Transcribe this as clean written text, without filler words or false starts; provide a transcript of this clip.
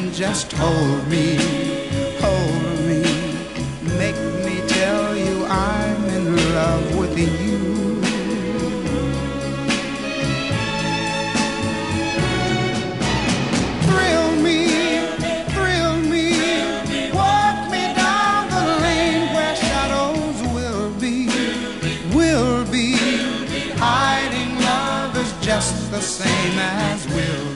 just hold me, hold me. Make me tell you I'm in love with you. Thrill me, thrill me. Walk me down the lane where shadows will be. Hiding love is just the same as will